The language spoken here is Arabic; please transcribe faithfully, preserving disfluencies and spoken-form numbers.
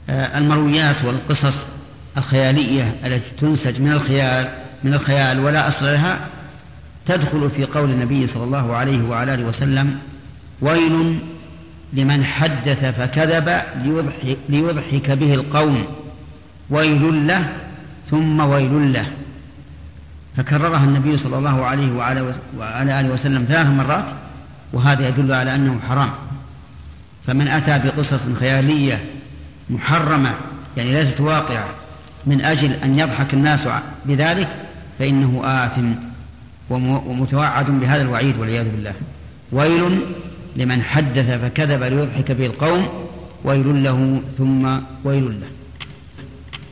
المرويات والقصص الخيالية التي تنسج من الخيال من الخيال ولا أصل لها تدخل في قول النبي صلى الله عليه وعلى آله وسلم: ويل لمن حدث فكذب ليضحك, ليضحك به القوم، ويل له ثم ويل له. فكررها النبي صلى الله عليه وعلى آله وسلم ثلاث مرات، وهذا يدل على أنه حرام. فمن أتى بقصص خيالية محرمة يعني ليست واقعة من أجل أن يضحك الناس بذلك فإنه آثم ومتوعد بهذا الوعيد والعياذ بالله. ويل لمن حدث فكذب ليضحك به القوم، ويل له ثم ويل له.